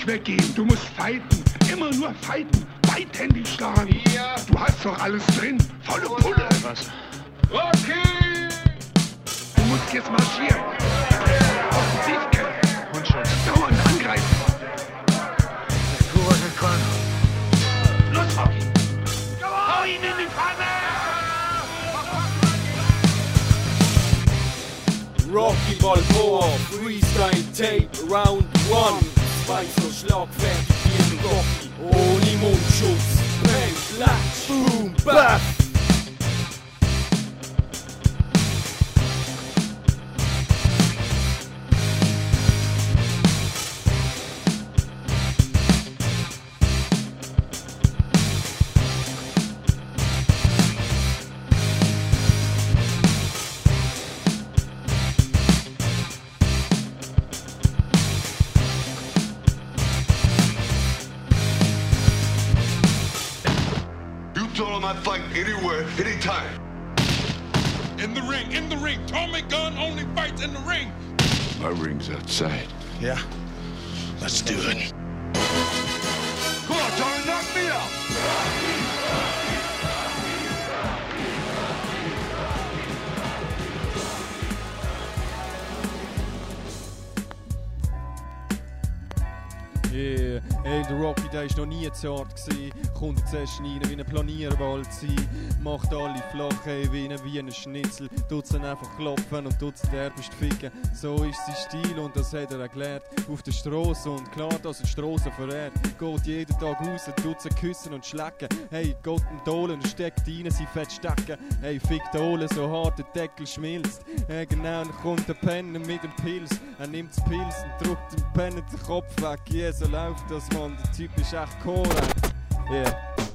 weggehen, du musst fighten, immer nur fighten, beidhändig schlagen. Ja. Du hast doch alles drin, volle Pulle. Was? Rocky! Du musst jetzt marschieren. Offensiv kämpfen. Hundschutz. Dauernd angreifen. Tu, was ich kann. Los, Rocky! Hau ihn in die Pfanne! Rocky Balboa, Freestyle Tape, Round 1. Weißer schlagfertig wie ein Rocky, ohne Mundschutz. Bang, Latsch, Boom, Baff. I fight anywhere, anytime. In the ring. Tommy Gunn only fights in the ring. My ring's outside. Yeah, let's do it. Come on, Tommy, knock me out. Yeah. Hey, der Rocky, der ist noch nie zu hart gsi. Kommt jetzt erst rein wie ein Planierwald sein. Macht alle flach, hey, wie ein Schnitzel. Tut's dann einfach klopfen und tut's derbst ficken. So ist sein Stil und das hat er erklärt. Auf der Straße und klar, dass er die Straße verehrt. Geht jeden Tag raus, tut's küssen und schlecken. Hey, Gott und Dolen steckt rein, sie fett stecken. Hey, fickt Dolen, so hart der Deckel schmilzt. Hey, genau, dann kommt der Penner mit dem Pilz. Er nimmt das Pilz und drückt dem Penner den Kopf weg. Yeah, so läuft das, Mann. Der Typ ist echt korrekt. Yeah.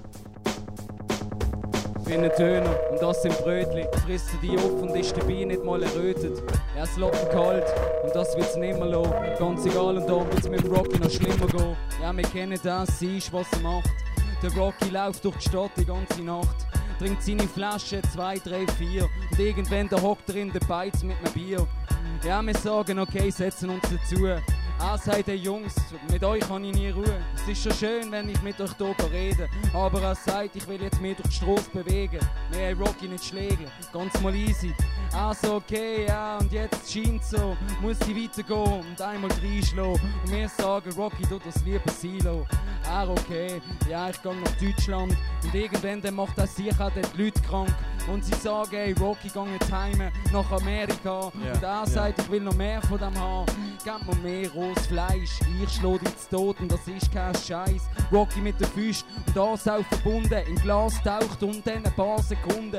Ich bin ein Döner und das sind Brötli. Frisst du die auf und ist dabei nicht mal errötet. Er ist locker kalt und das wird's nimmer lassen. Ganz egal, und da wird's mit dem Rocky noch schlimmer gehen. Ja, wir kennen das, siehst was er macht. Der Rocky läuft durch die Stadt die ganze Nacht. Trinkt seine Flasche 2, 3, 4. Und irgendwann da hockt er in der Beiz mit einem Bier. Ja, wir sagen, okay, setzen uns dazu. Er sagt, hey Jungs, mit euch habe ich nie Ruhe. Es ist schon schön, wenn ich mit euch hier rede. Aber er sagt, ich will jetzt mehr durch die Straße bewegen. Wir haben Rocky nicht schlägeln, ganz mal easy. Er sagt, okay, ja, und jetzt scheint so, muss ich weitergehen und einmal reinschlagen. Und wir sagen, Rocky, du das lieber Silo. Er, okay, ja, ich gehe nach Deutschland. Und irgendwann dann macht er sicher die Leute krank. Und sie sagen, hey, Rocky, geh jetzt heim nach Amerika. Yeah, und er sagt, ich will noch mehr von dem haben. Gebt mir mehr rohes Fleisch, ich schlage dich zu Tod und das ist kein Scheiß. Rocky mit den Füßen und das auch verbunden. Im Glas taucht und dann ein paar Sekunden.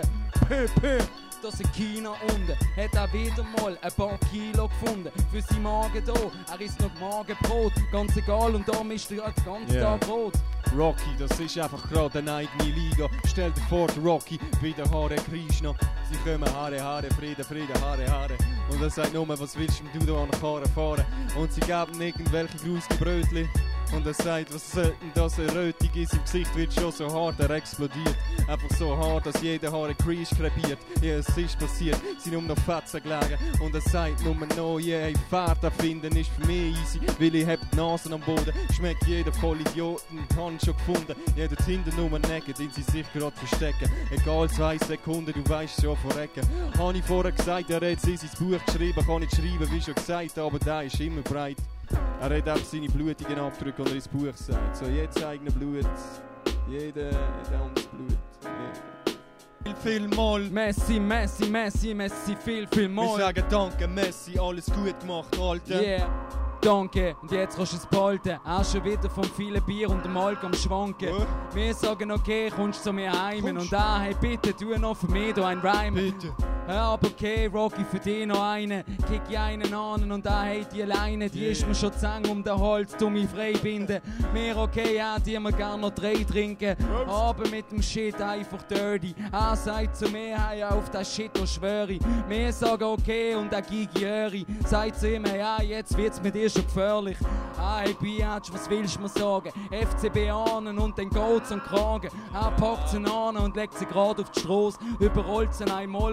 Das in China unten hat er wieder mal ein paar Kilo gefunden. Für seinen Magen da, er isst noch Magenbrot. Ganz egal, und da mischt er den ganzen Tag Brot. Rocky, das ist einfach gerade eine eigene Liga. Stell dir vor, Rocky, wie der Hare Krishna. Sie kommen Hare, Hare, Friede, Friede, Hare, Hare. Und er sagt nur, was willst du da an Karren fahren? Und sie geben irgendwelche grusigen Brötchen. Und er sagt, was sollte denn das Rötung ist? Im Gesicht wird schon so hart, er explodiert. Einfach so hart, dass jeder Hare Krisch krepiert. Ja, es ist passiert, sie sind noch Fetzen gelegen. Und er sagt nur noch, yeah, Pferd erfinden ist für mich easy, weil ich hab die Nasen am Boden. Schmeckt jeder voll Idioten, kann schon gefunden. Ja, dort hinten nur necken, den sie sich gerade verstecken. Egal, 2 Sekunden, du weißt schon verrecken. Habe ich vorher gesagt, er hat sein Buch geschrieben, kann nicht schreiben, wie schon gesagt, aber der ist immer breit. Er hat auch seine blutigen Abdrücke, und er ins Buch sagt. So, jetzt eigene Blut, jeder hat anderes Blut. Yeah. Viel mal. Messi, Messi, Messi, Messi, viel mal. Wir sagen danke, Messi, alles gut gemacht, Alter. Yeah. Danke, und jetzt kannst du es behalten. Auch schon wieder vom vielen Bier und dem Alk am Schwanken. Wir sagen, okay, kommst zu mir heim. Und hey, bitte, tu noch für mich da ein Rhyme. Bitte. Ja, aber okay, Rocky, für dich noch einen. Kick ich einen an und hey, die Leine, die ist mir schon zu eng um den Hals, du mich frei binden. Mir okay, ja, die wir gerne noch 3 trinken. Aber mit dem Shit einfach dirty. Er sagt zu mir, hey, auf das Shit, da schwöre ich. Wir sagen okay, und der Gigi Öri sagt zu ihm, ja, jetzt wird's mit dir schon gefährlich. Hey, Biatch, was willst du mir sagen? FCB an und dann geht's am Kragen. Er packt sie an und legt sie gerade auf die Straße, überrollt sie einmal und dann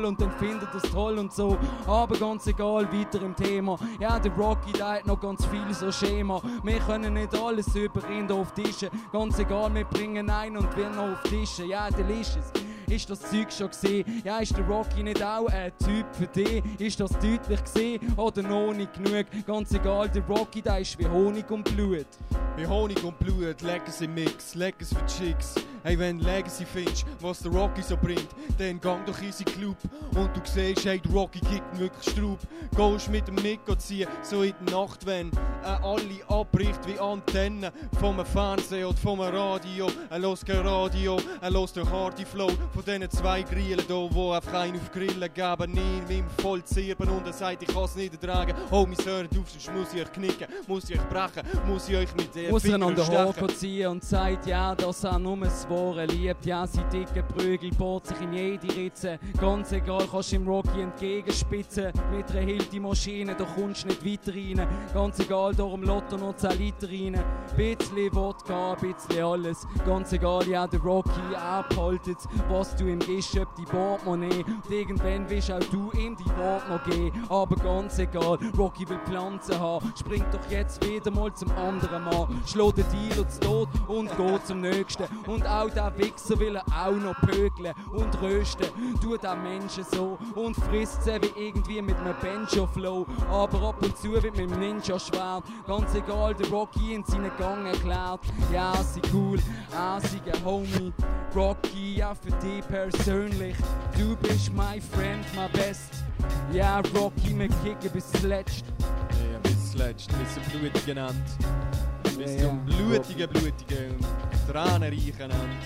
findet das toll und so. Aber ganz egal, weiter im Thema. Ja, der Rocky, der hat noch ganz viel so Schema. Wir können nicht alles überreden auf Tische. Ganz egal, wir bringen ein und wir noch auf Tische. Ja, delicious. Ist das Zeug schon gesehen? Ja, ist der Rocky nicht auch ein Typ für dich? Ist das deutlich gesehen oder noch nicht genug? Ganz egal, der Rocky, der ist wie Honig und Blut. Wie Honig und Blut, Legacy Mix, Legacy für Chicks. Hey, wenn du Legacy findest, was der Rocky so bringt, dann gang doch in seinen Club und du siehst, hey, der Rocky kickt wirklich Straub. Gehst mit dem Mick ziehen, so in der Nacht, wenn alle abbricht wie Antennen vom Fernsehen oder vom Radio. Hört kein Radio, hört den Hardy Flow von diesen zwei Grillen hier, die einfach einen auf Grillen geben, nie mit ihm voll zirpen und er sagt, ich kann es nicht ertragen. Oh, mein hört auf, sonst muss ich euch knicken, muss ich euch brechen, muss ich euch mit muss er an den Haken ziehen und sagt, ja, dass er nur das Wahre liebt. Ja, sein dicker Prügel bohrt sich in jede Ritze. Ganz egal, kannst du im Rocky entgegenspitzen. Mit einer Hilti-Maschine, da kommst du nicht weiter rein. Ganz egal, darum Lotto noch 10 Liter rein. Bisschen Wodka, bisschen alles. Ganz egal, ja, der Rocky abhaltet, was du ihm gibst, ob die Portemonnaie. Und irgendwann willst auch du ihm die Worte noch geben. Aber ganz egal, Rocky will Pflanzen haben. Springt doch jetzt wieder mal zum anderen Mann. Schlägt den Dealer zu Tod und geht zum Nächsten. Und auch der Wichser will er auch noch pökeln und rösten. Tut auch Menschen so und frisst sie wie irgendwie mit einem Banjo-Flow. Aber ab und zu wird mit dem Ninja-Schwert. Ganz egal, der Rocky in seinen Gang erklärt. Ja, sie cool, sie ein Homie. Rocky, ja für dich persönlich. Du bist my friend, my best. Ja, Rocky, wir kicken bis zuletzt. Ja, bis zuletzt, bis zum blutigen Ende. Bis zum blutigen und tränenreichen Ende.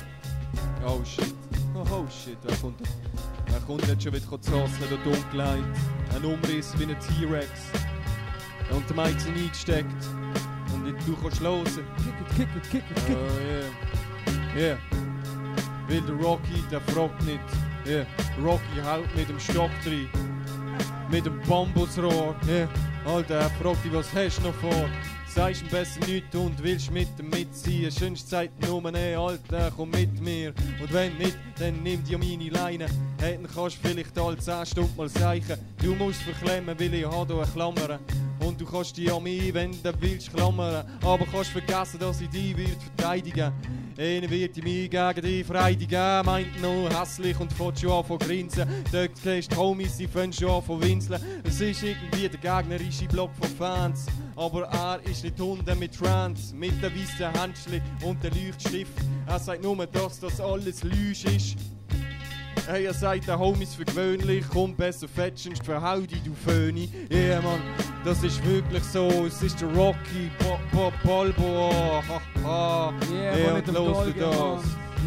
Oh shit, er kommt jetzt schon wieder zu Hause in der Dunkelheit. Ein Umriss wie ein T-Rex. Und der Mike sind eingesteckt. Und du kannst hören. Kick it. Oh yeah. Weil der Rocky, der fragt nicht. Yeah. Rocky haut mit dem Stock drin. Mit dem Bambusrohr. Yeah. Alter, er fragt dich, was hast du noch vor? Sagst ihm besser nichts und willst mit ihm mitziehen. Schönste Zeit nur, nee, Alter, komm mit mir. Und wenn nicht, dann nimm dir meine Leine. Hey, dann kannst du vielleicht alle 10 Stunden mal zeichen. Du musst verklemmen, weil ich habe hier eine Klammer. Und du kannst dich an mich, wenn du willst, klammern. Aber kannst vergessen, dass ich dich verteidigen. Einer wird mich gegen dich vereidigen, meint noch hässlich und fängt schon an von grinsen. Dort siehst die Homies, sie fangen schon an von winseln. Es ist irgendwie der gegnerische Block von Fans. Aber er ist nicht unten mit Trance, mit den weißen Händchen und dem Leuchtstift. Er sagt nur, dass das alles Lüge ist. Hey, er sagt den Homies für gewöhnlich, komm besser fetschend, verhau dich, du Föhni. Yeah, Mann, das ist wirklich so, es ist der Rocky Balboa. Yeah, und los du das.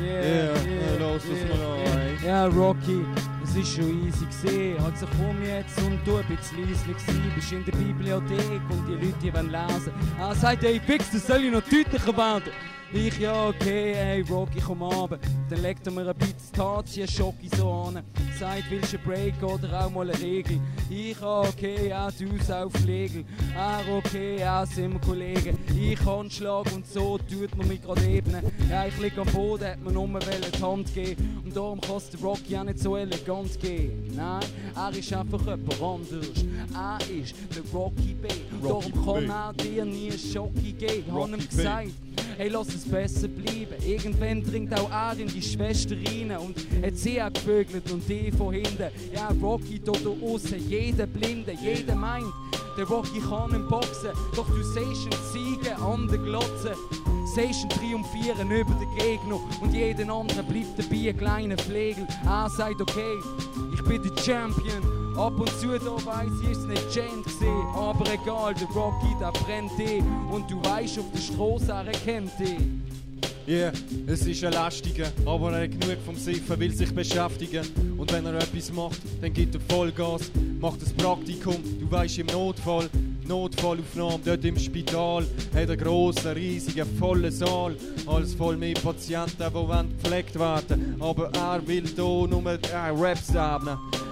Los das mal an. Ja, Rocky, es ist schon easy gesehen. Also komm jetzt und du ein bisschen leislich sein. Bist in der Bibliothek und die Leute die wollen lesen. Er sagt, ey, fix, das soll ich noch deutlicher werden. Ich, ja, okay, ey, Rocky, komm runter. Dann legt er mir ein bisschen Tazien-Schocki so an. Sagt, willst du einen Break oder auch mal eine Regel? Ich, okay, ja, du Sauflegel. Okay, ja, sind wir Kollegen. Ich Handschlag und so tut man mich gerade ebnen. Ja, ich lieg am Boden, hat mir nur die Hand gegeben. Und darum kann es der Rocky auch nicht so elegant gehen. Nein, er ist einfach jemand anders. Er ist der Rocky B. Darum kann er dir nie einen Schocki geben. Hab ihm gesagt. Hey, lass es besser bleiben. Irgendwann dringt auch er in die Schwester rein und hat sie auch gevögelt und die von hinten. Ja, Rocky da aussen, jeder Blinde, jeder meint, der Rocky kann ihn boxen. Doch du siehst ihn siegen an der Glotze. Siehst ihn triumphieren über den Gegner und jeden anderen bleibt dabei ein kleiner Flegel. Er sagt, okay, ich bin der Champion. Ab und zu da weiss ich, ist es nicht Jane gesehen. Aber egal, der Rocky, der brennt dich. Und du weisst, auf der Straße, er erkennt dich. Yeah, es ist ein Lästiger, aber er hat genug vom Siffen, will sich beschäftigen. Und wenn er etwas macht, dann gibt er Vollgas. Macht das Praktikum, du weisst im Notfall. Notfallaufnahme dort im Spital. Hat einen grossen, riesigen, vollen Saal. Alles voll mit Patienten, die gepflegt werden. Aber er will hier nur Raps haben.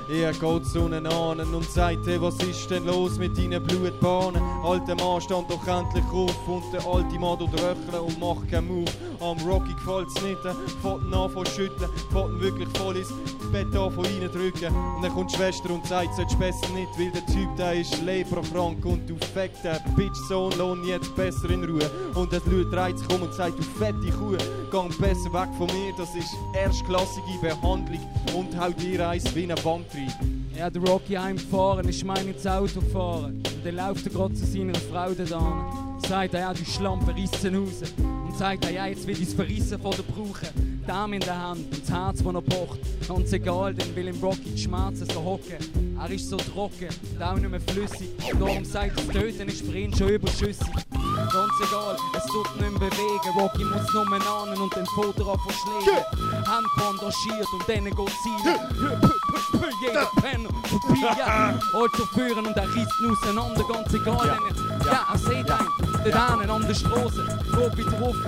Er geht zu ihnen an und sagt, hey, was ist denn los mit deinen Blutbahnen? Alter Mann stand doch endlich auf und der alte Mann tut röcheln und macht keinen Move. Am Rocky gefällt's nicht, fährt ihn an von schütteln, fährt ihn wirklich voll ins Bett an von reindrücken. Und dann kommt die Schwester und sagt, sollst besser nicht, weil der Typ, der ist leprakrank und du fett, der Bitch-Sohn, lohn jetzt besser in Ruhe. Und der Leute dreht sich um und sagt, du fette Kuh, geh besser weg von mir, das ist erstklassige Behandlung und hau dir eins wie eine Bank rein. Ja, der Rocky heimgefahren, ist mein ins Auto gefahren. Und dann läuft er gerade zu seiner Frau da. Sagt er, ja, du Schlampe, rissen raus. Und sagt er, ja, jetzt will ich das Verrissen von der brauchen. Die Arme in der Hand und das Herz, das er pocht. Ganz egal, denn will im Rocky die Schmerzen so hocken. Er ist so trocken und auch nicht mehr flüssig. Darum sagt das Töten ist für ihn schon überschüssig. Ganz egal, es tut nicht mehr bewegen. Rocky muss nur an und den Foto an verschlägen. Hand bandagiert und dann geht's rein. Jeder Penner vorbei, ja. Also führen und er reißt ihn auseinander, ganz egal. Ja, er sieht einen, dort einen an der Straße, geht wieder rauf.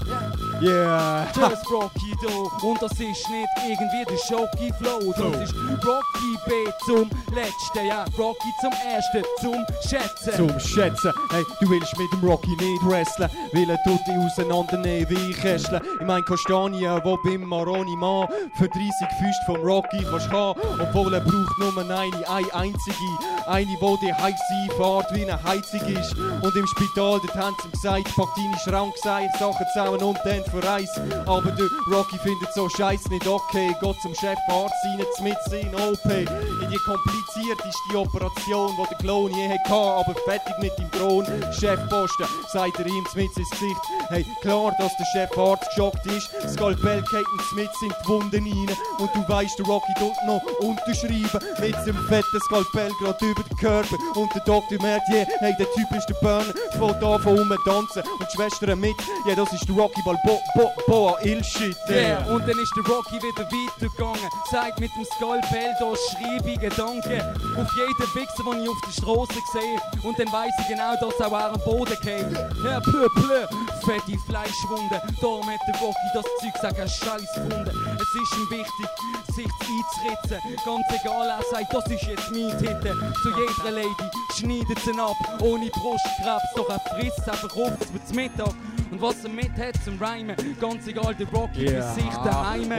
Yeah! Das ist Rocky da und das ist nicht irgendwie der Shocky Flow. Das ist Rocky B zum Letzten, ja, Rocky zum Ersten, zum Schätzen. Zum Schätzen, hey, du willst mit dem Rocky nicht wrestlen, weil er tut dich auseinandernehmen wie Kästchen. Ich mein Kastanien, wo beim Maroni Mann für 30 Füße vom Rocky kannst haben, obwohl er braucht nur eine einzige. Eine, die die heiß einfährt wie eine Heizung ist. Und im Spital, dort haben sie ihm gesagt, pack deine Schrankseich, Sachen zusammen und dann verreisen. Aber der Rocky findet so scheiß nicht okay. Geht zum Chefarzt rein, mit in OP. In die komplizierteste Operation, die der Clown je hatte, aber fertig mit dem Thron. Chefposten, sagt er ihm mit ins Gesicht. Hey, klar, dass der Chefarzt geschockt ist. Skalpell geht ihm mit in die Wunden rein. Und du weißt, der Rocky tut noch unterschreiben. Mit seinem fetten Skalpell gerade über den Körper. Und der Doktor merkt, yeah, hey, der Typ ist der Burner. Fängt an von tanzen. Und die Schwester mit, yeah, das ist der Rocky Balboa, ill-shit, yeah. Und dann ist der Rocky wieder weitergegangen. Sagt mit dem Skalpell, da schreibe ich Gedanken auf jeden Wichser, den ich auf der Straße sehe. Und dann weiss ich genau, dass auch er am Boden geht. Ja, fette Fleischwunde. Darum hat der Rocky das Zeug sagen, Scheiß gefunden. Es ist ihm wichtig, sich einzuritzen. Ganz egal, er sagt, das ist jetzt mein Titel. Zu jeder Lady schneidet sie ab, ohne Brustkrebs. Doch er frisst einfach auf zum Mittag. Und was er mit hat zum Rhymen, ganz egal, der Rocky ist sich daheim.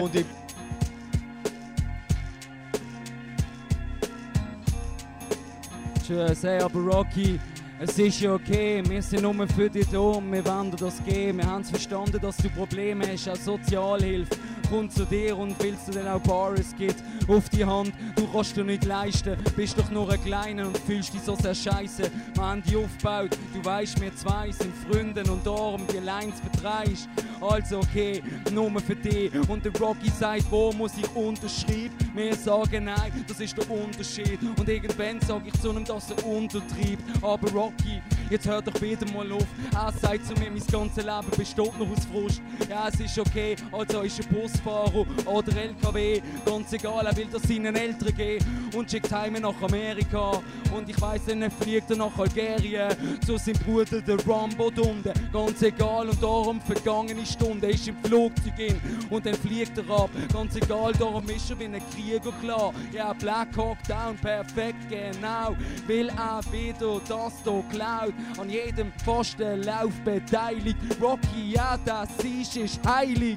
Tschüss, hey, aber Rocky, es ist ja okay, wir sind nur für dich da und wir wollen dir das geben. Wir haben es verstanden, dass du Probleme hast, auch Sozialhilfe kommt zu dir und willst du denn auch Bares gibt auf die Hand. Du kannst dir nicht leisten, bist doch nur ein Kleiner und fühlst dich so sehr scheiße. Wir haben dich aufgebaut, du weißt, wir zwei sind Freunde und darum die Lines vertreibst. Also okay, nur für dich. Und der Rocky sagt, wo muss ich unterschreiben? Wir sagen nein, das ist der Unterschied. Und irgendwann sag ich zu ihm, dass er untertreibt. Aber Rocky, jetzt hör doch wieder mal auf. Er sagt zu mir, mein ganzes Leben besteht noch aus Frust. Ja, es ist okay, also ist er Busfahrer oder LKW. Ganz egal, er will das seinen Eltern geben und schickt heim nach Amerika. Und ich weiss, dann fliegt er nach Algerien zu seinem Bruder, der Rambo Dunde. Ganz egal, und darum vergangene Stunde ist im Flugzeug in und dann fliegt er ab. Ganz egal, darum ist er wie ein Krieger klar. Ja, Black Hawk Down, perfekt, genau. Will er wieder das hier klaut. An jedem Pfosten Lauf beteiligt. Rocky, ja, das ist heilig.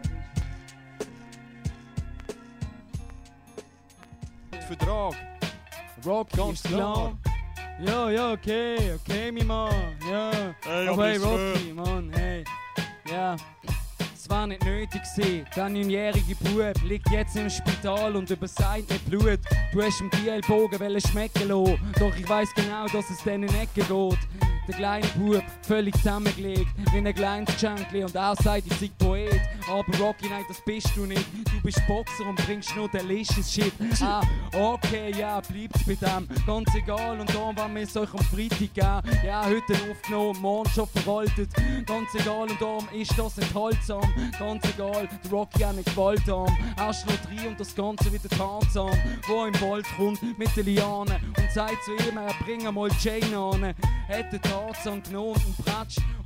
Vertrag. Rocky, ganz ist klar. Ja, okay, mein Mann. Ja. Hey, aber hey, Rocky, Mann, hey. Ja. Es war nicht nötig gewesen. Der 9-jährige Bub liegt jetzt im Spital und überseit nicht Blut. Du hast ihm die Ellbogen schmecken lassen. Doch ich weiss genau, dass es dann in die Ecke geht. Der kleine Bub, völlig zusammengelegt, wie ein kleines Schenkli. Und er sagt, ich sei Poet. Aber Rocky, nein, das bist du nicht. Du bist Boxer und bringst nur delicious Shit. Ah, okay, ja, bleibt's bei dem. Ganz egal, und da wollen wir es euch am Freitag geben. Ja, heute aufgenommen, morgen schon veraltet. Ganz egal, und darum ist das enthaltsam. Ganz egal, der Rocky hat nicht gewaltsam. Erst noch 3 und das Ganze wieder Tarzan, wo im Wald kommt mit den Lianen und sagt zu ihm, er bringe mal Jane an. Hat den Tarzan genommen und pratscht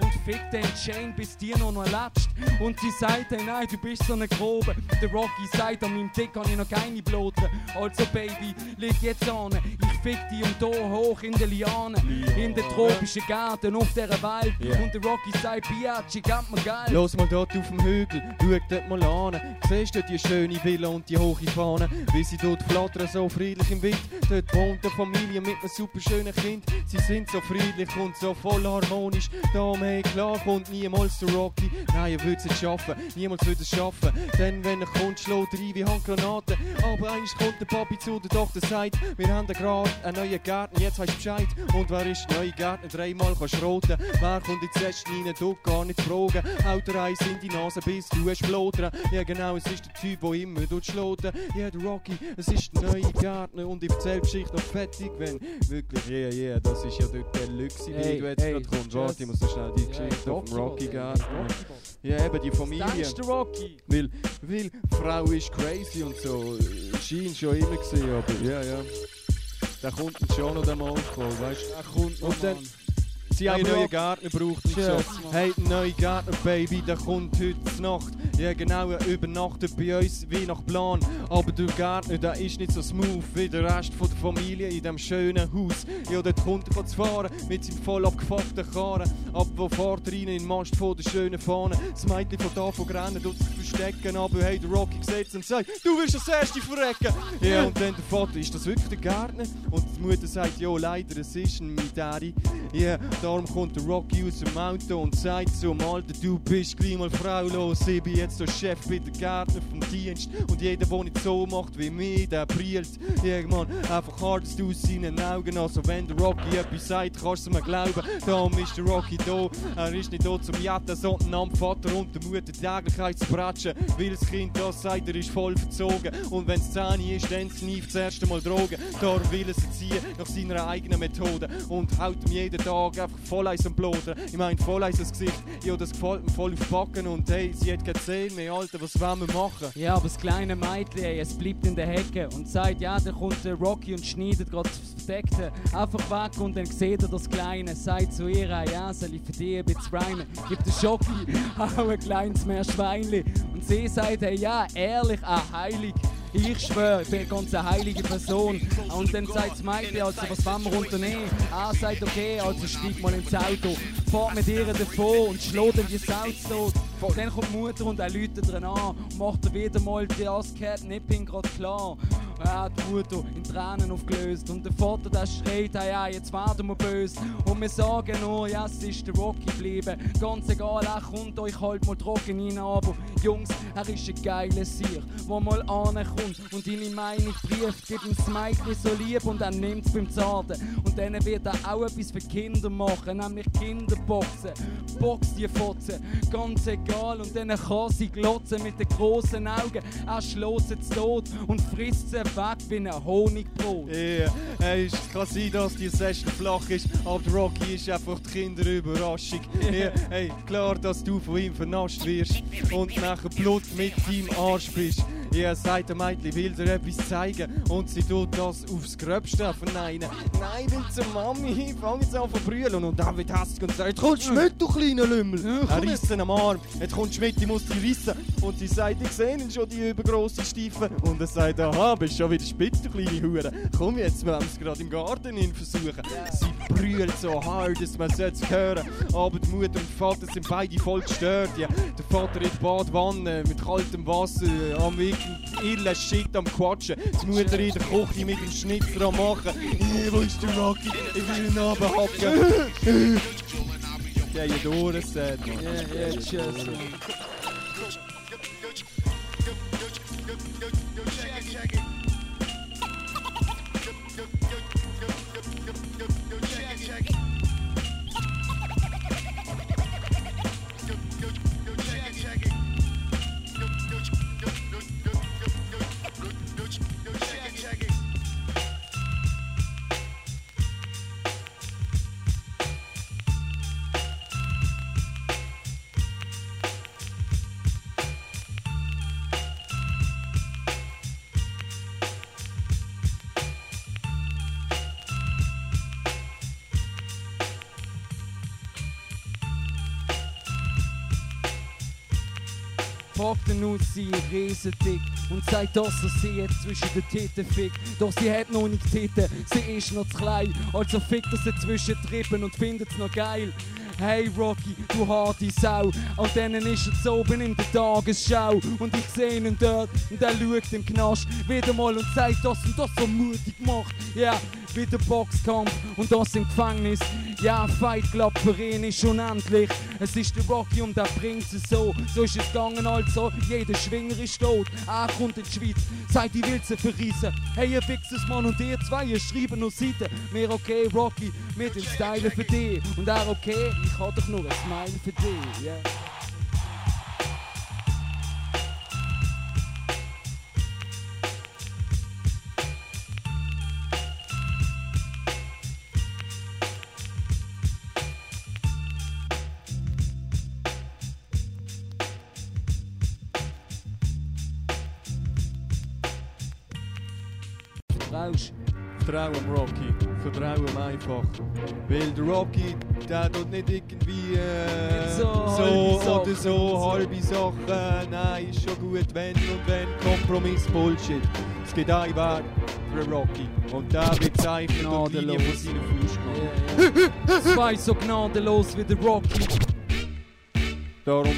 und fickt den Chain, bis dir noch erletzt. Und sie sagt, hey, nein, du bist so eine Grobe. Der Rocky sagt, an meinem Dick kann ich noch keine bloten. Also Baby, leg jetzt an, ich fick dich und da hoch in den Lianen. In den tropischen Gärten auf dieser Welt. Und der Rocky sagt, Biatchi, gib mir Geld. Los mal dort auf dem Hügel, schau dort mal an. Siehst du die schöne Villa und die hohe Fahne? Wie sie dort flattern, so friedlich im Wind. Dort wohnt eine Familie mit einem super schönen Kind. Sie sind so friedlich und so voll harmonisch. Darum, hey, klar kommt niemals der Rocky. Nein, er würde es nicht schaffen, niemals würde es schaffen. Denn wenn er kommt, schlägt er rein wie Handgranaten. Aber eigentlich kommt der Papi zu der Tochter, sagt, wir haben gerade einen neuen Gärtner, jetzt weisst du Bescheid. Und wer ist der neue Gärtner? Dreimal kannst roten. Wer kommt jetzt erst rein? Du gar nicht fragen. Haut dir eins in die Nase, bis du hast Flotern. Ja genau, es ist der Typ, der immer schloten. Ja, der Rocky, es ist der neue Gärtner. Und ich erzähl die Geschichte noch fertig, wenn wirklich, das ist ja dort der Luxi, wie du jetzt gerade kommst. Warte, ich muss so schnell die Geschichte auf dem Rocky Gärtner. Ja, eben die Familie. Das ist der Rocky. Weil die Frau ist crazy und so. Scheint schon immer gesehen, aber ja. Der kommt dann schon noch der Aufbau, weißt du? Der kommt noch, und dann, sie haben einen neuen Gärtner gebraucht und so. Hey, ein neuer Gärtner, Baby, der kommt heute Nacht. Ja genau, er übernachtet bei uns wie nach Plan. Aber der Gärtner, der ist nicht so smooth wie der Rest von der Familie in diesem schönen Haus. Ja, dort kommt er zu fahren mit seinem voll abgefuckten Karren. Aber wo fährt er rein in den Mast von der schönen Fahne? Das Mädchen von da von rennen, tut sich verstecken. Aber hey, der Rocky sieht und sagt, du wirst das erste verrecken. Ja, und dann der Vater, ist das wirklich der Gärtner? Und die Mutter sagt, ja leider, es ist ein Daddy. Ja, darum kommt der Rocky aus dem Auto und sagt zum Alter, du bist gleich mal fraulos. Ich bin jetzt der Chef, bin der Gärtner vom Dienst. Und jeder, der nicht so macht wie mich, der brillt. Irgendwann einfach hart aus seinen Augen. Also wenn der Rocky etwas sagt, kannst du mir glauben. Darum ist der Rocky da. Er ist nicht da zum Jetten, sondern am Vater und der Mutter Täglichkeit zu bratschen. Weil das Kind das sagt, er ist voll verzogen. Und wenn es 10 ist, dann snifft das erste Mal Drogen. Darum will er sie ziehen nach seiner eigenen Methode. Und haut ihm jeden Tag einfach voll eins am Blodern. Ich meine voll eins ins Gesicht. Ja, das gefällt mir voll auf die Backen. Und hey, sie hat keine Zähne mehr, Alter, was wollen wir machen? Ja, aber das kleine Mädchen, ey, es bleibt in der Hecke und sagt, ja, da kommt der Rocky und schneidet gerade das Verdeckte einfach weg und dann sieht er das Kleine, sagt zu ihr, ja, soll ich für dich ein bisschen rhymen? Gibt den Schocki, auch ein kleines Meerschweinli. Und sie sagt, hey, ja, ehrlich, heilig. Ich schwöre, ich bin eine ganz heilige Person. Und dann sagt das Mädchen, also, was wollen wir unternehmen? Sagt, okay, also steig mal ins Auto. Fahrt mit ihr davon und schlägt dann die Sau tot. Dann kommt die Mutter und er läutet dran an. Macht er wieder mal das Catnipping gerade klar. Ja, die Mutter in Tränen aufgelöst. Und der Vater, der schreit, ja, jetzt werden wir böse. Und wir sagen nur, ja, es ist der Rocky geblieben. Ganz egal, er kommt euch halt mal trocken rein. Aber Jungs, er ist ein geiler Sieg, der mal ankommt und deine Meinung brieft. Gibt ihm das Mädchen so lieb und er nimmt es beim Zarten. Und dann wird er auch etwas für Kinder machen, nämlich Kinderboxen. Box die Fotzen, ganz egal. Und dann kann sie glotzen mit den grossen Augen. Er schlägt sie zu tot und frisst sie weg wie ein Honigbrot. Ja, es kann sein, dass die Session flach ist, aber der Rocky ist einfach die Kinderüberraschung. Ja, hey, klar, dass du von ihm vernascht wirst und nachher Blut mit deinem Arsch bist. Ja, sagt der Mädchen, will dir etwas zeigen und sie tut das aufs Gröbste verneinen. Nein, will zur Mami, fang jetzt an zu brüllen und dann wird hässlich und sagt, jetzt kommst du mit, du kleiner Lümmel. Er risst ihn am Arm, jetzt kommst du mit, ich muss dich rissen. Und sie sagt, ich sehe schon die übergrosse Stiefel. Und er sagt, aha, bist schon wieder spitz, du kleine Hure. Komm jetzt, wir haben es gerade im Garten versuchen. Sie brüllt so hart, dass man es hören. Aber die Mutter und der Vater sind beide voll gestört. Ja, der Vater in der Badwanne mit kaltem Wasser am irren Shit am Quatschen. Die Mutter in der Küche mit dem Schnitzer am Machen. Wo ist der Rocky? Ich will ihn runterhacken. Ja, ihr Ohren sagt man. Ja, tschüss. fragt ihn aus, sie riesendick und sagt, dass er sie jetzt zwischen den Titten fickt. Doch sie hat noch nicht Titten, sie ist noch zu klein. Also fickt er sie zwischen die Rippen und findet's noch geil. Hey Rocky, du harte Sau. An denen ist er zu oben in der Tagesschau. Und ich seh ihn dort und er schaut im Knast wieder mal und sagt, dass ihn das so mutig macht. Ja, yeah, wieder Boxkampf und das im Gefängnis. Ja, Fight Club für ihn ist unendlich. Es ist der Rocky und er bringt es so. So ist es gegangen also, jeder Schwinger ist tot. Er kommt in die Schweiz, sagt, ich will sie verreissen. Hey, ihr fixes Mann und ihr zwei, ihr schreiben noch Seiten. Mir okay, Rocky, mit dem Stylen für dich. Und er okay, ich hab doch nur ein Smile für dich, yeah. Vertrau am Rocky, vertrau ihm einfach. Weil der Rocky, der tut nicht irgendwie oder so halbe Sachen. Nein, ist schon gut, wenn und wenn. Kompromiss, Bullshit. Es geht ein Weg für Rocky. Und der wird zeichnet und die Linie von seinen Fuß genommen. Zwei so gnadenlos wie der Rocky. Darum.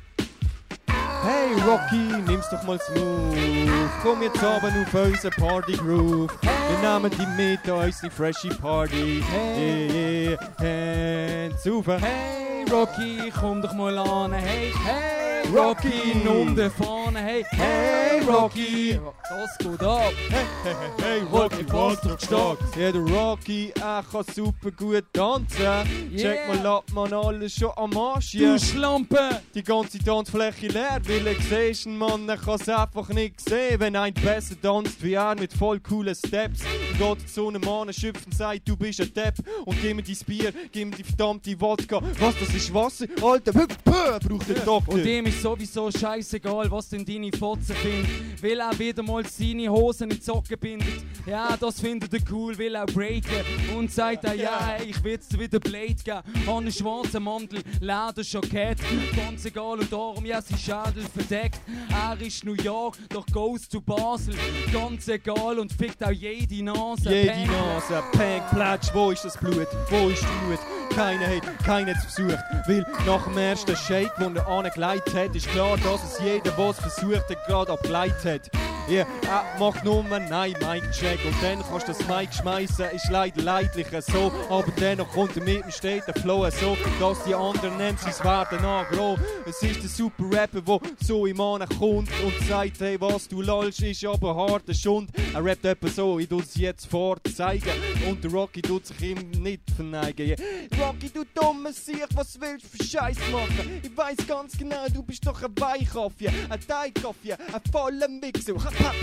Hey Rocky, nimm's doch mal smooth. Komm jetzt runter auf unseren Party Groove. Wir nehmen dich mit an unsere freshe Party. Hey, hands auf. Hey Rocky, komm doch mal an. Hey, hey Rocky, nimm die Fahne. Hey, hey Rocky, das geht ab. Hey Rocky, was doch stark. Ja, der Rocky, er kann super gut tanzen. Check mal ab, man, alles schon am Arsch. Du Schlampe! Die ganze Tanzfläche leer, weil er siehst, ein Mann, er kann's einfach nicht sehen. Wenn ein besser tanzt wie er mit voll coolen Steps. Dann geht zu einem Mann, schöpft und sagt, du bist ein Depp. Und gib mir dein Bier, gib mir die verdammte Wodka. Was, das ist Wasser? Alter, braucht der Doktor. Und dem ist sowieso scheißegal, was denn deine Fotzen finden. Will er wieder mal seine Hosen in die Socken bindet. Ja, das findet er cool, will er breaken. Und sagt er, ja, hey, ich will's dir wieder Blade geben. An einen schwarzen Mantel, Lederjackett. Ganz egal und darum, ja, sein Schädel verdeckt. Er ist New York, doch goes zu Basel. Ganz egal und fickt auch jede Nase. Jede Nase, Peng, Platsch, wo ist das Blut? Wo ist der Mut? Keiner hat's versucht. Weil nach dem ersten Shake, den er angelegt hat, ist klar, dass es jeder, der es versucht hat, gerade abgeleitet hat. Ja, er macht nur einen Mic-Check und dann kannst du das Mic schmeißen, ist leider leidlich so. Aber dennoch kommt er mit dem steht der Flow so, dass die anderen MCs werden aggro. Es ist der super Rapper, der so im Mann kommt und sagt, hey, was du lallst, ist aber harter Schund. Er rappt etwa so, ich tu's jetzt vorzeigen. Und der Rocky tut sich ihm nicht verneigen. Yeah. Rocky, du dummer Sieg, was willst du für Scheiß machen? Ich weiss ganz genau, du bist doch ein Weihkaffee, ein Teigkaffee, ein voller Mixer.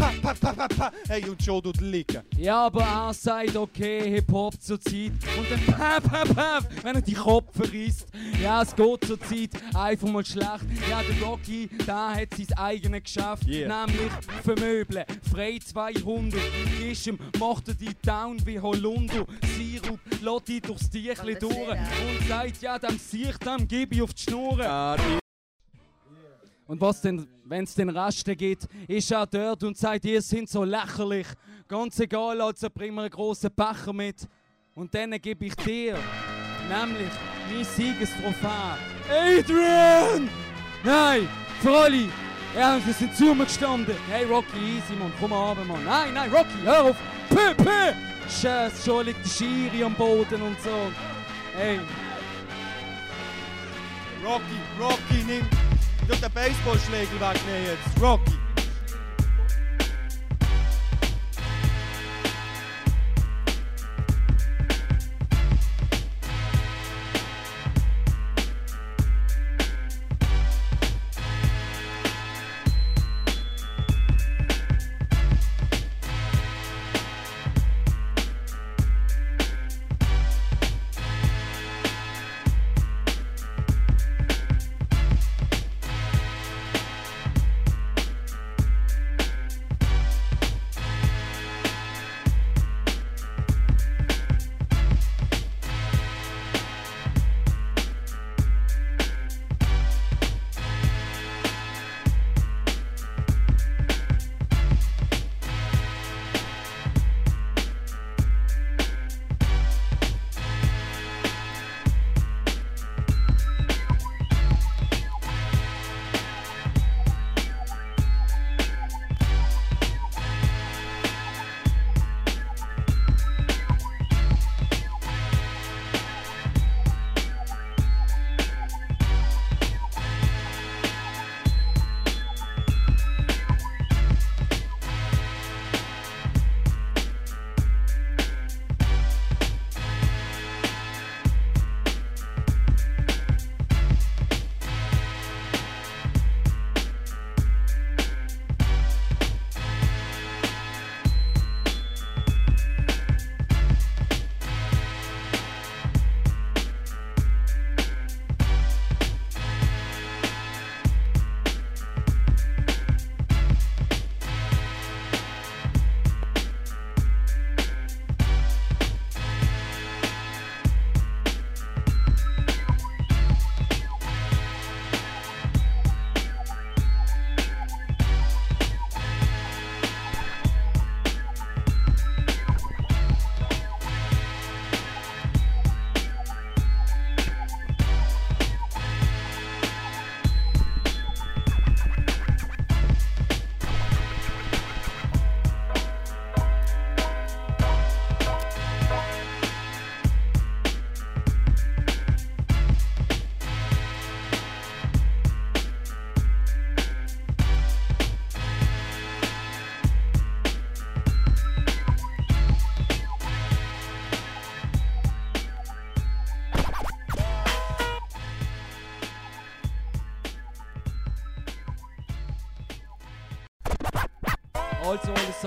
Hey, und schon dort liegen. Ja, aber er sagt, okay, Hip-Hop zur Zeit. Und dann wenn er die Kopf verrisst. Ja, es geht zur Zeit einfach mal schlecht. Ja, der Rocky, der hat sein eigenes Geschäft. Nämlich vermöbeln. Frei 200. Gibst ihm, macht er die Down wie Holunder. Sirup, lässt die durchs Tierchen durch. Und sagt, ja, dem Sieg, dem gebe ich auf die Schnur. Und was denn, wenn es den Resten gibt, ist er dort und sagt, ihr seid so lächerlich. Ganz egal, also bring mir einen grossen Becher mit. Und dann gebe ich dir, nämlich mein Siegestrophäe. Adrian! Nein, für alle. Ja, wir sind zu mir gestanden. Hey Rocky, easy, Mann, komm runter, Mann. Nein, Rocky, hör auf. Scheiße, schon liegt der Schiri am Boden und so. Hey. Rocky, nimm den Baseballschlägel wegnehmen jetzt. Rocky.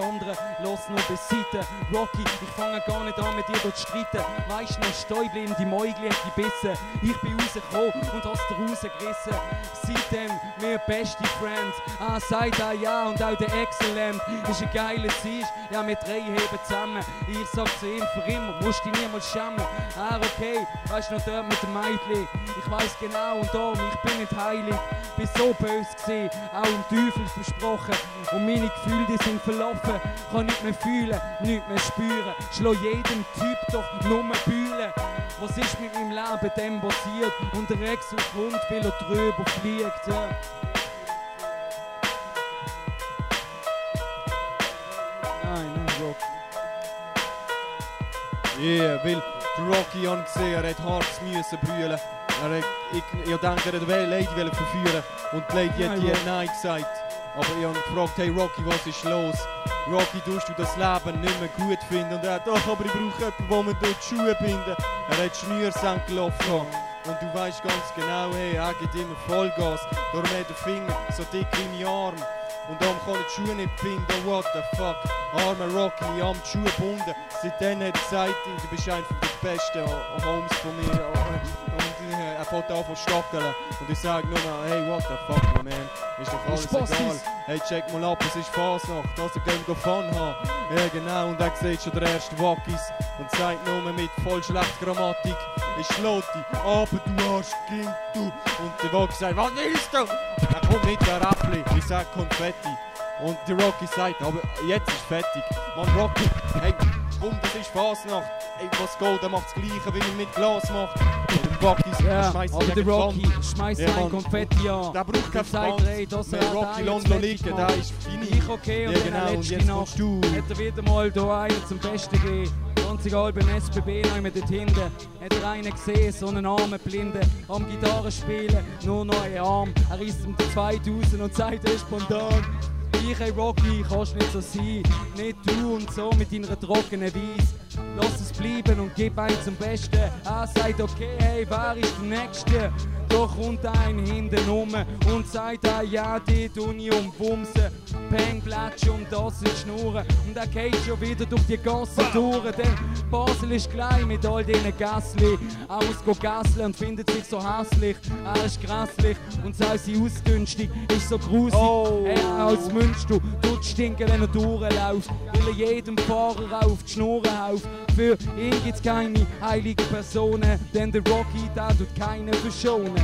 andere los nur beiseite. Rocky, ich fange gar nicht an mit dir dort zu streiten. Weisst noch, Stäubli in die Mäugli hat gebissen. Ich bin rausgekommen und hast dir rausgerissen. Seitdem wir beste Friends. Sagt ja und auch der Excellent ist ein geiler Sieg. Ja, wir drei heben zusammen. Ich sag zu ihm für immer, musst dich niemals schämen. Okay, weißt du noch dort mit dem Mädchen? Ich weiss genau und darum, ich bin nicht heilig. Bin so böse gewesen, auch im Teufel versprochen. Und meine Gefühle, die sind verlaufen. Kann nicht mehr fühlen, nicht mehr spüren. Schlau jedem Typ doch nur Bühlen. Was ist mit meinem Leben dem passiert? Und der Rexel kommt, weil er drüber fliegt. Ja. Nein, Rocky. Yeah, weil der Rocky hat gesehen, er hat hart müssen brüllen. Ich denke, er wollte die Lady verführen und die Lady hat Nein gesagt. Aber ich habe gefragt, hey Rocky, was ist los? Rocky, tust du das Leben nicht mehr gut finden? Und er hat, doch, aber ich brauche jemanden, der mir dort die Schuhe binden. Er hat Schnürsenkel offen. Und du weißt ganz genau, hey, er gibt immer Vollgas. Darum hat der Finger so dick in die Arme. Und darum kann ich die Schuhe nicht binden, what the fuck. Armer Rocky, ich habe die Schuhe gebunden. Seitdem hat er gesagt, du bist einfach der beste Holmes von mir. Und er fängt an von stockeln. Und ich sage nur noch, hey, what the fuck, my man. Ist doch alles egal. Hey, check mal ab, es ist Fasnacht, also gehen wir Fun haben. Ja, genau, und er sieht schon der erste Wackis. Und sagt nur mit voll schlechter Grammatik, ich schlägt dich, aber du hast Kind, du. Und der Wackis sagt, was willst du? Er kommt mit der Rappli, ich sag Konfetti. Und der Rocky sagt, aber jetzt ist fertig. Mann, Rocky, hey, komm, das ist Fasnacht. Ey, was geht, er macht das Gleiche, wie er mit Glas macht. Und der Wackis schmeißt aber der Rocky schmeißt ein Konfetti an. Der braucht kein Pfand. Der Rocky London liegen, der ist fini. Ich okay, und genau, dann letzte Nacht hat er wieder mal hier einen zum Besten gegeben. 20 Alben SBB, noch mit dort hinten. Hat er einen gesehen, so einen armen Blinden, am Gitarre spielen, nur noch einen Arm. Er reißt ihm den 2000 und sagt, er ist spontan. Ich, hey Rocky, kannst nicht so sein. Nicht du und so mit deiner trockenen Weise. Lass es bleiben und gib einen zum Besten. Er sagt, okay, hey, wer ist der Nächste? Da kommt ein hinten rum und sagt, ja, die tun ich umwumsen. Peng, Plätsch und das sind Schnurren. Und er geht schon wieder durch die Gassen durch. Denn Basel ist klein mit all diesen Gässli. Er muss go gasseln und findet sich so hässlich. Er ist grässlich und sei sie ausgünstig, ist so grusig. Er als Münster tut stinken, wenn er durchläuft. Will er jedem Fahrer auf die Schnur haut. Für ihn gibt's keine heiligen Personen, denn der Rocky, der tut keinen verschonen.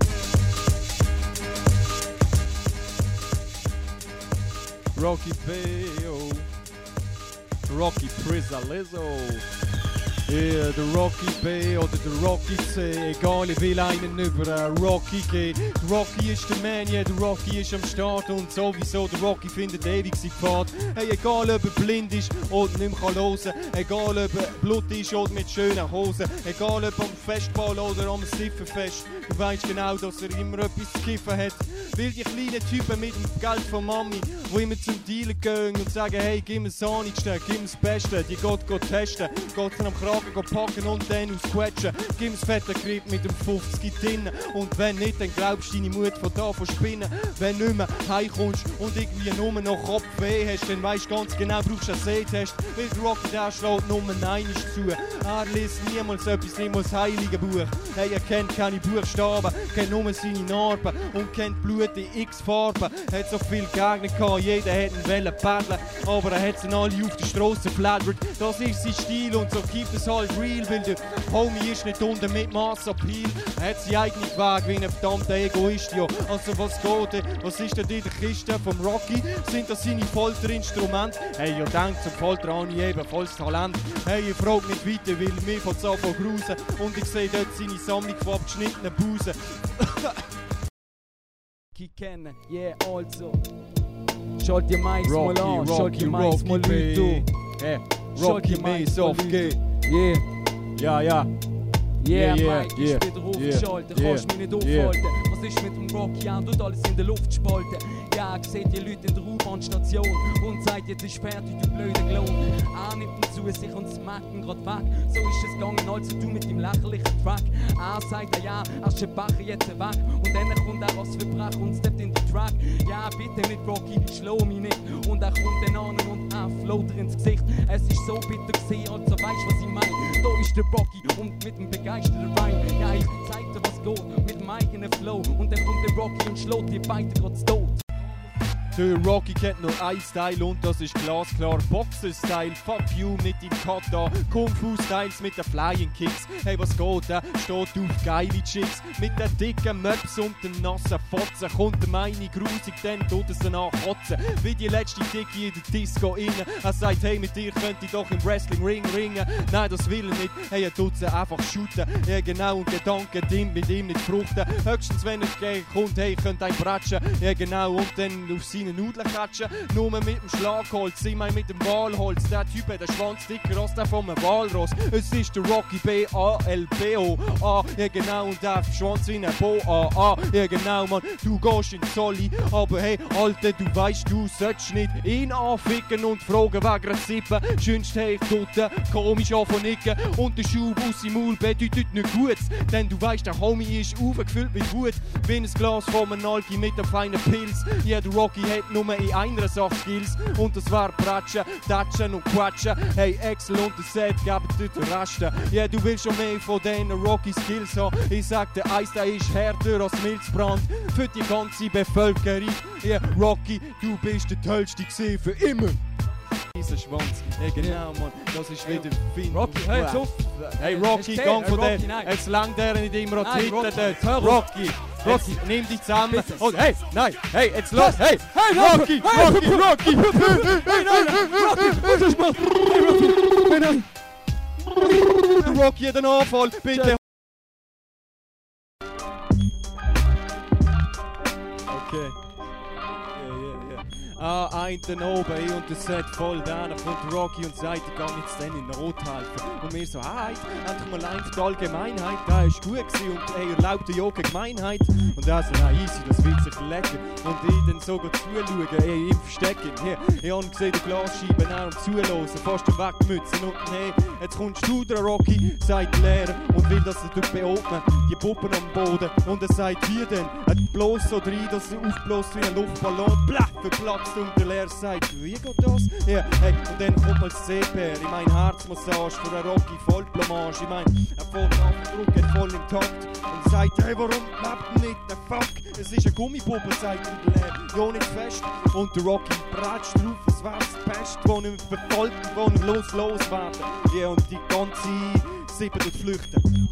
Rocky Bayo, Rocky Prizalezzo. Ja, der Rocky B oder der Rocky C, egal, ich will einen über Rocky gehen. Der Rocky ist der Man, ja, der Rocky ist am Start und sowieso, der Rocky findet ewig seinen Pfad. Hey, egal ob er blind ist oder nicht mehr hören kann, egal ob er Blut ist oder mit schönen Hosen, egal ob am Festball oder am Siffenfest, du weißt genau, dass er immer etwas zu kiffen hat. Weil die kleinen Typen mit dem Geld von Mami, die immer zum Dealer gehen und sagen, hey, gib mir das Sanigste, gib mir das Beste, die geht testen, geht dann am Kragen packen und dann ausquetschen, gib mir das fette Grip mit dem 50 drinnen und wenn nicht, dann glaubst du deine Mut von da von Spinnen. Wenn du nicht mehr heimkommst und irgendwie nur noch Kopfweh hast, dann weisst du ganz genau, brauchst du einen Sehtest, weil der Rocky, der schlägt Nummer 1 zu. Er liest niemals etwas, niemals heilige Buch. Hey, er kennt keine Buchstaben, kennt nur seine Narben und kennt Blut in x-Farben. Hat so viel Gegner gehabt, jeder hätte ihn wollen paddeln, aber er hat sie alle auf der Straße geflattert. Das ist sein Stil und so gibt es halt real, weil der Homie ist nicht unten mit Massappeal. Er hat seinen eigenen Weg wie ein verdammter Egoist, ja. Also was geht, was ist denn in der Kiste vom Rocky? Sind das seine Folterinstrumente? Hey, ihr denkt, zum Folter habe ich eben volles Talent. Hey, ihr fragt nicht weiter, weil mir von so von grusen und ich sehe dort seine Sammlung von abgeschnittenen Busen. Kennen, yeah, also. Schalt die Mics mal an, schalt die Mics mal Leute. Hey, Rocky Mics aufgeht. Yeah. Ja, ja. Yeah, Mike, ich bin wieder aufgeschaltet, kannst mich nicht aufhalten. Was ist mit dem Rocky an, tut alles in der Luft spalten. Ja, ich seh die Leute in der U-Bahn-Station und sagt, jetzt ist fertig, du blöder Clown. Er nimmt ihm zu sich und es merken grad weg. So ist es gegangen, also du mit dem lächerlichen Track. Er sagt ja, er ist ein Bacher jetzt weg. Und dann kommt er was verbrechen und steppt in den Track. Ja, bitte nicht Rocky, schlau mich nicht. Und er kommt dann an und er float dir ins Gesicht. Es ist so bitter gesehen, also weißt was ich meine. Da ist der Rocky und mit dem begeisterten Rhyme. Ja, ich zeig dir was geht, mit dem eigenen Flow. Und dann kommt der Rocky und schlägt die beide grad tot. Der Rocky kennt nur ein Style und das ist glasklar Boxer-Style. Fuck you mit dem Kata, Kung-Fu-Styles mit den Flying Kicks. Hey, was geht, steht auf geile Chicks. Mit den dicken Möps und den nassen Fotzen kommt der meine grusig, dann tut es danach kotzen. Wie die letzte Dicke in der Disco innen. Er sagt, hey, mit dir könnte ich doch im Wrestling-Ring ringen. Nein, das will er nicht, hey, er tut sie einfach shooten. Ja genau, und Gedanken, die mit ihm nicht fruchten. Höchstens, wenn er kommt, hey, ich könnte ein bratschen. Ja genau, und dann auf seine Nudeln katschen. Nur mit dem Schlagholz, ich mein mit dem Walholz. Der Typ hat den Schwanz dicker als der von einem Walross. Es ist der Rocky B-A-L-B-O. Ja genau, und der Schwanz wie ein Bo-A-A. Ja genau, Mann, du gehst in die Solli. Aber hey, Alter, du weißt, du sollst nicht ihn anficken und fragen wegen einer Sippe. Schönst hey, ich tut komisch anfangen. Und der Schub aus im Maul bedeutet nicht gut. Denn du weißt, der Homie ist aufgefüllt mit Wut. Wie ein Glas von einem Alki mit einem feinen Pilz. Ja, der Rocky hat nur in einer Sache Skills. Und das war Pratschen, Tatschen und Quatschen. Hey, Excel und der Set geben dort den Resten. Ja, du willst schon mehr von diesen Rocky Skills haben. Ich sag, der Eis, der ist härter als Milzbrand. Für die ganze Bevölkerung. Ja, Rocky, du bist der Tollste gewesen für immer. Dieser Schwanz, ja genau, Mann, das ist wieder Finn. Rocky, hör jetzt auf! Hey Rocky, gang von dem! Jetzt langt er nicht immer an die Hitler dort! Rocky! Rocky, nimm dich zusammen! Und hey, nein! Hey, jetzt los! Hey! Hey, Rocky! Rocky! Rocky! Hey, nein! Rocky! Was ist mal? Hey, nein! Rocky hat einen Anfall! Bitte! Okay. Eint oben und das Set voll da. Dann kommt Rocky und sagt, ich kann jetzt dann in Nothelfen. Und wir so, endlich mal live die Allgemeinheit. Da ist gut gewesen und er erlaubt ja keine Gemeinheit. Und er so, na easy, das wird sich lecker. Und ich dann so zuschauen, im Verstecken. Hier, ich habe gesehen, die Glasscheiben auch am Zuhören, fast wegmützen. Und hey, jetzt kommst du dran, Rocky, sagt der Lehrer. Und will, dass er dort beatmen, die Puppen am Boden. Und er sagt, hier dann, bloß so rein, dass er aufbläst wie ein Luftballon. Plaff, verplatzt. Und der Lehrer sagt, wie geht das? Ja, hey, und dann kommt mal das CPR. Ich mein Herzmassage für einen Rocky, Vollblamage. Ich mein, er fährt auf den Druck, geht voll im Takt. Und sagt, hey, warum lebt er nicht? Der Fuck, es ist eine Gummipuppe, sagt der Lehrer. Ja, nicht fest. Und der Rocky pratscht drauf, es wär's die Pest, wo ihn verfolgt, wo ihn loswerden. Ja, und die ganze Sippe dort flüchten.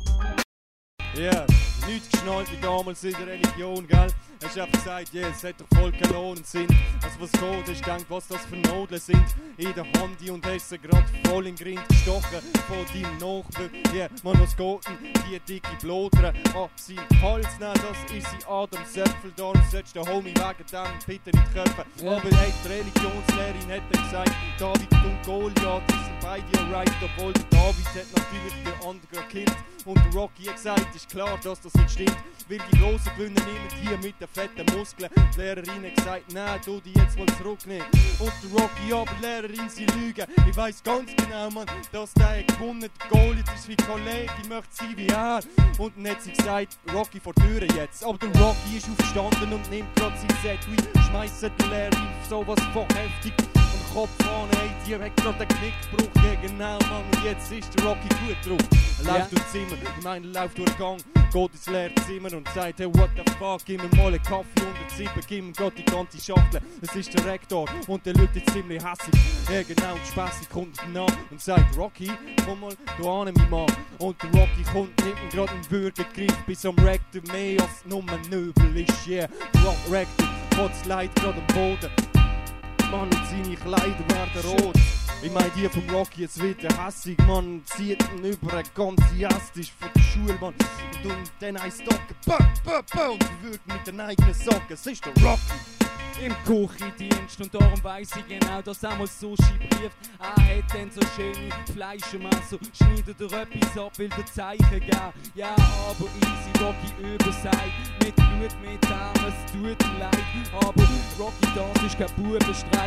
Ja, nichts geschnallt wie damals in der Religion, gell? Hast du einfach gesagt, ja, es hat doch voll keinen Lohn und Sinn. Also was geht, hast gedacht, was das für Nodeln sind in der Hand und hast sie grad voll in den Grind gestochen von deinem Nachbar. Ja, man, was geht denn? Die dicke Blotere an seinen Hals nehmen, das ist sein Adam Söpfel. Darum sollst du den Homie wegen dem bitte nicht köpfen. Ja. Aber hey, die Religionslehrerin hat dann gesagt, David und Goliath sind beide alright, obwohl der David hat natürlich den anderen gekillt. Und der Rocky hat gesagt, ist klar, dass das nicht stimmt, weil die Grossen gewinnen immer die mit den fetten Muskeln. Die Lehrerin hat gesagt, nein, tu die jetzt mal zurücknehmen. Und der Rocky, aber die Lehrerin, sie lügen. Ich weiss ganz genau, Mann, dass der gewonnen hat. Goliath ist wie Kollege, ich möchte sein wie er. Und dann hat sie gesagt, Rocky vor die Türe jetzt. Aber der Rocky ist aufgestanden und nimmt gerade sein Sätui, schmeißt die Lehrerin sowas von heftig. Kopf an, hey, direkt gerade den Knick gebrochen. Ja, genau, Mann, und jetzt ist der Rocky gut drauf. Er läuft durchs Zimmer, ich meine, er läuft durch den Gang, geht ins leere Zimmer und sagt, hey, what the fuck, gib mir mal einen Kaffee und einen Zipper, gib mir Gott die ganze Schachtel. Es ist der Rektor und der schaut jetzt ziemlich hässig. Ja, genau, und Spässig kommt nach und sagt, Rocky, komm mal da an, mein Mann. Und der Rocky kommt, nimmt ihm gerade einen Würgegriff bis am Rektor mehr als nur ein Nöbel ist, yeah. Der Rektor kotzt leid gerade am Boden. Mann, und seine Kleider werden rot. Ich mein, die vom Rocky jetzt wieder hässig, Mann. Zieht ihn über eine ganze Jastisch von der Schule, Mann. Und dann ein Stocken, und wirkt mit den eigenen Socken. Es ist der Rocky. Im Küchendienst und darum weiss ich genau, dass er mal Sushi brieft. Er hat dann so schöne Fleischmesser, schneidet er etwas ab, will der Zeichen geben. Ja, aber easy, Rocky überseit, mit Blut, mit Arm, es tut ihm leid. Aber Rocky, das ist kein Bubenstreich.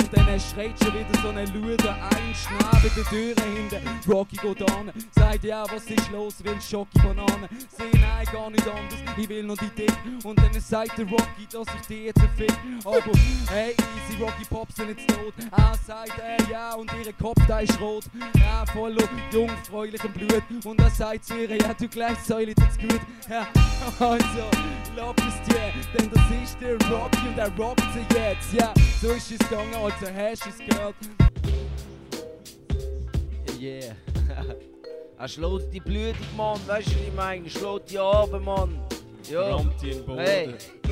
Und dann schreit schon wieder so ein Luder einst neben der Tür hinten. Rocky geht an, sagt ja, was ist los, will Schocki Banane. Seh, nein, gar nicht anders, ich will nur die Dick. Und dann sagt der Rocky, dass ich die jetzt fick. Aber hey, easy, Rocky Pops sind jetzt tot. Er sagt, ja, und ihre Kopf, da ist rot. Ja, voller jungfräulichem Blut. Und er sagt zu ihr, ja, du gleich Säule, das ist gut. Ja, also, lob es dir, denn das ist der Rocky und er rockt sie jetzt. Ja, so ist es gegangen, also hast du es gehört. Yeah. Er schlägt die blutig, Mann, weißt du, was ich meine? Er schlägt die runter, Mann. Ja. Rammt die in den Boden. Hey,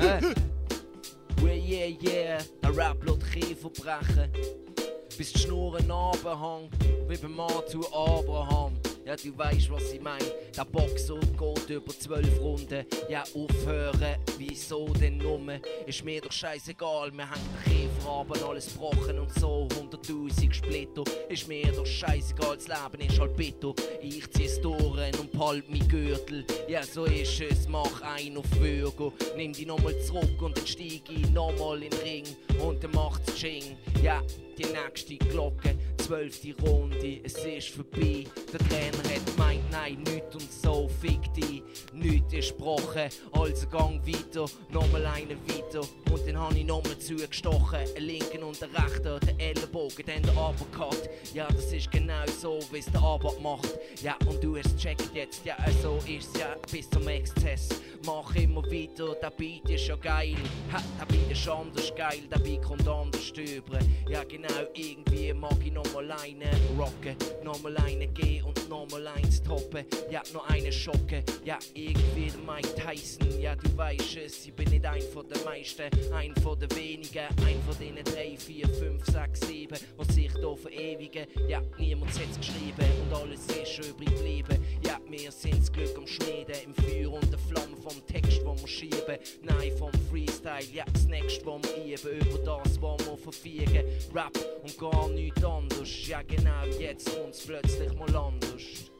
yeah, der Rap lässt Käfer brechen. Bis die Schnurren runterhängt, wie beim Matu Abraham. Ja, du weißt, was ich mein. Der Boxer geht über 12 Runden. Ja, aufhören, wieso denn numme? Ist mir doch scheißegal, wir hängen den Käfer ab und alles gebrochen und so 100.000 Splitter. Ist mir doch scheißegal, das Leben ist halt bitter. Ich zieh's durch und behalte mein Gürtel. Ja, so ist es, mach ein auf Würger. Nimm die nochmal zurück und dann steig ich nochmal in den Ring. Und dann macht's Ching. Ja, die nächste Glocke, 12. Runde, es ist vorbei. Der Trainer hat gemeint, nein, nichts und so, fick dich. Nichts ist gebrochen, also gang weiter, nochmal einen weiter. Und dann hab ich nochmal zugestochen, einen linken und einen rechten, den Ellenbogen, dann der Uppercut. Ja, das ist genau so, wie es der Arbeit macht. Ja, und du hast checkt jetzt, ja, so ist's ja, bis zum Exzess. Mach immer weiter, der Beat ist ja geil. Ha, der Beat ist anders geil, der Beat kommt anders über. Ja, genau, irgendwie mag ich nochmal einen rocken, nochmal einen gehen und nochmal eins toppen. Ja, noch einen schocken, ja, irgendwie der Mike Tyson. Ja, du weißt es, ich bin nicht ein von den meisten, ein von den wenigen, ein von denen 3, 4, 5, 6, 7, was sich hier verewigen. Ja, niemand hat's geschrieben und alles ist übrig geblieben. Ja, wir sind das Glück am Schmieden, im Feuer und der Flamme vom Text, wo wir schieben. Nein, vom Freestyle, ja, das nächste, wo wir üben, über das, wo wir verfügen. Rap und gar nichts anders. Ja, genau, jetzt kommt's plötzlich mal anders.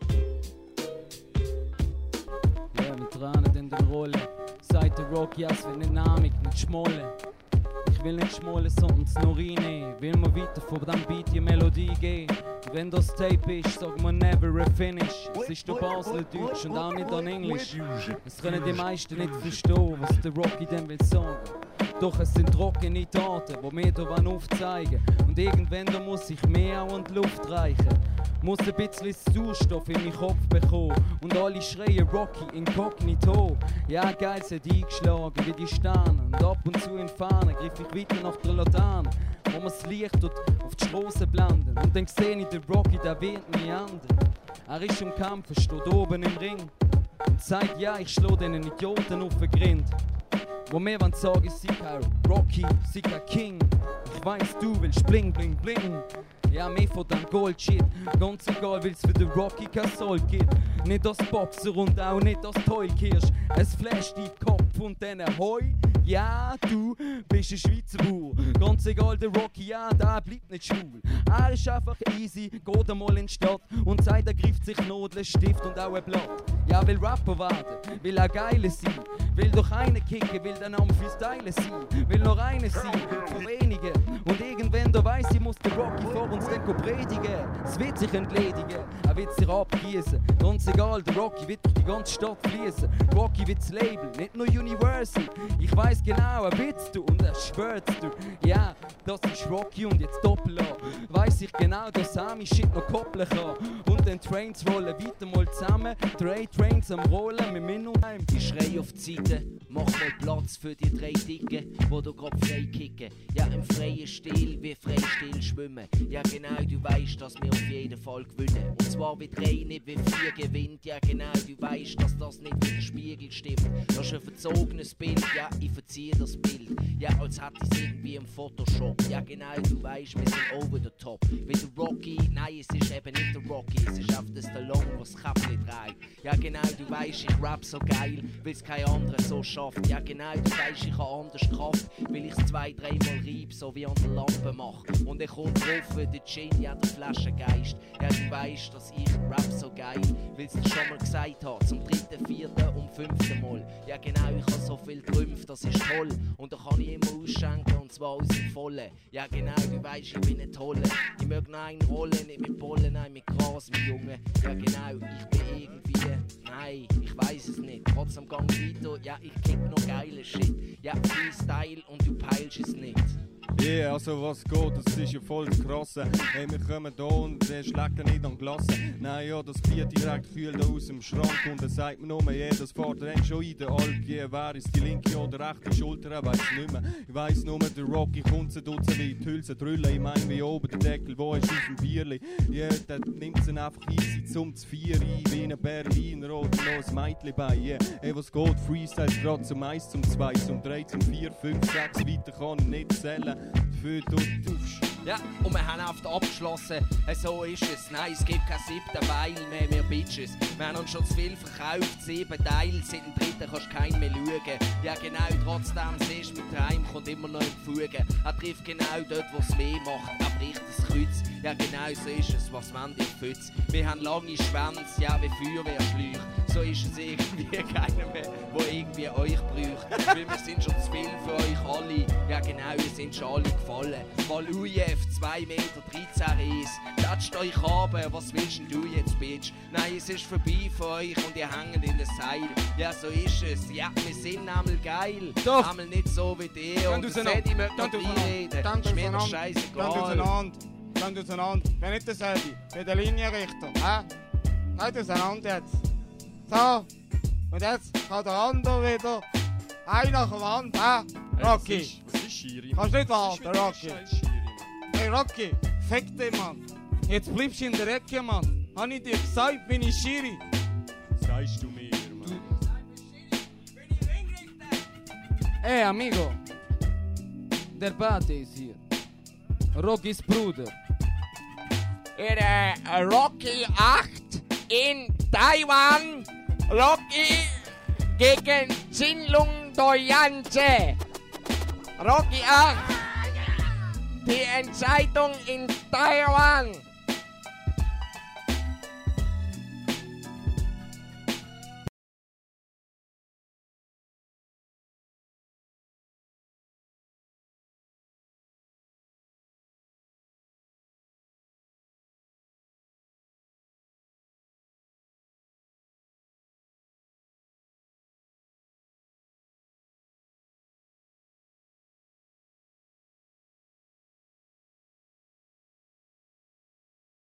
Ja, wir tranen in der Rolle. Sagt der Rocky, als wenn der Name nicht schmollen. Ich will nicht schmollen, sondern es nur reinnehmen. Will mir weiter vor dem Beat die Melodie gehen. Wenn das Tape ist, sagen wir never a finish. Es ist der Baseldeutsch und auch nicht an Englisch. Es können die meisten nicht verstehen, was der Rocky denn will sagen. Doch es sind trockene Taten, die mir hier aufzeigen. Und irgendwann da muss ich mehr auch an die Luft reichen. Muss ein bisschen Sauerstoff in meinen Kopf bekommen. Und alle schreien Rocky inkognito. Ja, geil, es hat eingeschlagen wie die Sterne. Und ab und zu in Fahne griff ich weiter nach der Laterne, wo man das Licht auf die Strasse blenden. Und dann sehe ich den Rocky, der wird nie enden. Er ist im Kampf, er steht oben im Ring. Und sagt, ja, ich schlage diesen Idioten auf den Grind. Wo mir wollen sagen, sei kein Rocky, sei kein King. Ich weiss, du willst bling, bling, bling. Ja, mehr von dem Gold-Shit. Ganz egal, weil's für den Rocky kein Sold gibt. Nicht das Boxer und auch nicht das Tollkirsch. Es flasht dein Kopf und dann Heu. Ja, du bist ein Schweizer Bauer. Ganz egal, der Rocky, ja, der bleibt nicht schwul. Er ist einfach easy, geht einmal in die Stadt und sagt, er greift sich Nadeln, Stift und auch ein Blatt. Ja, will Rapper werden, will auch geile sein. Will doch einen kicken, will dann am Freestylen sein. Will noch einer sein, von wenigen. Und irgendwann, da weiss ich, muss der Rocky vor uns dann predigen. Es wird sich entledigen, er wird sich abgießen. Ganz egal, der Rocky wird durch die ganze Stadt fließen. Rocky wird das Label, nicht nur Universal. Ich weiss genau, er wird's du und er schwört's du. Ja, das ist Rocky und jetzt Doppel A. Weiss ich genau, dass er mich Shit noch koppeln kann. Und dann Trains rollen weiter mal zusammen. 3 Trains am Rollen mit mir und heim. Ich schrei auf die Seite, mach mal Platz für die 3 Dicken, wo du grad frei kicken. Ja, im freien Stil, wie frei still schwimmen. Ja, genau, du weißt, dass wir auf jeden Fall gewinnen. Und zwar wie 3, nicht wie 4 gewinnt. Ja, genau, du weißt, dass das nicht mit dem Spiegel stimmt. Das ist ein verzogenes Bild, ja, ich verziehe das Bild. Ja, als hätte ich es irgendwie im Photoshop. Ja, genau, du weißt, wir sind over the top. Wie der Rocky, nein, es ist eben nicht der Rocky, es ist auf der Stallone, was das Käppchen trägt. Ja, genau, du weißt, ich rap so geil, weil's kein anderer so schafft. Ja, genau, du weißt, ich habe anders Kraft, weil ich's 2, 3 Mal reib, so wie an der Lampe mach. Und ich komm drauf für den Gin, ja, der Flaschengeist. Ja, du weisst, dass ich Rap so geil, weil's dir schon mal gesagt habe, zum 3., 4. und 5. Mal. Ja genau, ich habe so viel Trümpf, das ist toll. Und da kann ich immer ausschenken, und zwar aus dem Vollen. Ja genau, du weisst, ich bin ein Tolle. Ich mög noch einen rollen, nicht mit Pollen, nein mit Gras, mein Junge. Ja genau, ich bin irgendwie, nein, ich weiss es nicht. Trotzdem gang weiter, ja ich kick noch geile Shit. Ja, Freestyle und du peilst es nicht. Yeah, also was geht, das ist ja voll das Krasse. Hey, wir kommen da und der schlägt nicht an Glasse. Nein, ja, das Bier direkt kühlt aus dem Schrank. Und dann sagt mir nur, yeah, das fährt rennt schon in den Alp. Yeah, wer ist die linke oder rechte Schulter? Ich weiss nicht mehr. Ich weiss nur, der Rocky kommt sie dutzen wie die Hülse drüllen. Ich mein, wie oben der Deckel, wo ist auf dem Bierli? Yeah, der nimmt sie einfach easy zum 4 ein, wie ein Berliner oder noch ein Mädchen bei. Yeah, hey, was geht, Freestyle grad zum 1, zum 2, zum 3, zum 4, 5, 6, weiter kann ich nicht zählen. Für du tust. Ja, und wir haben oft abgeschlossen, so ist es. Nein, es gibt kein 7. Weil mehr, wir Bitches. Wir haben uns schon zu viel verkauft, 7 Teile, seit dem 3. kannst du keinen mehr schauen. Ja genau, trotzdem siehst du, mit Reim kommt immer noch in die Fuge. Er trifft genau dort, wo es weh macht, er bricht das Kreuz. Ja genau, so ist es, was wollt ihr Pfütz? Wir haben lange Schwänze, ja wie Feuerwehrschläuche. So ist es irgendwie keiner mehr, der irgendwie euch braucht. Weil wir sind schon zu viel für euch alle. Ja genau, ihr sind schon alle gefallen. Weil UIF 2,13 Meter ist. Klatscht euch runter, was willst denn du jetzt, Bitch? Nein, es ist vorbei für euch und ihr hängt in den Seil. Ja, so ist es. Ja, wir sind einmal geil. Doch. Einmal nicht so wie ihr. Und das Eddie möchte noch reinreden. Ist mir doch scheißegal. Dann auseinander. Wenn nicht der Eddie, bei der Linienrichter. Halt auseinander jetzt. So. Und jetzt kann der andere wieder. Ein nach dem anderen. Rocky. Das ist Schiri. Kannst nicht warten, Rocky. Hey Rocky, fick dich, Mann. Jetzt bleibst du in der Ecke, Mann. Hab ich dir gesagt, bin ich Schiri. Sagst du mir, Mann. Hey, amigo. Der Bate ist hier. Rockys Bruder. In Rocky 8 in Taiwan. Rocky gegen Jinlung Doyanche. Rocky 8. Die Entscheidung in Taiwan.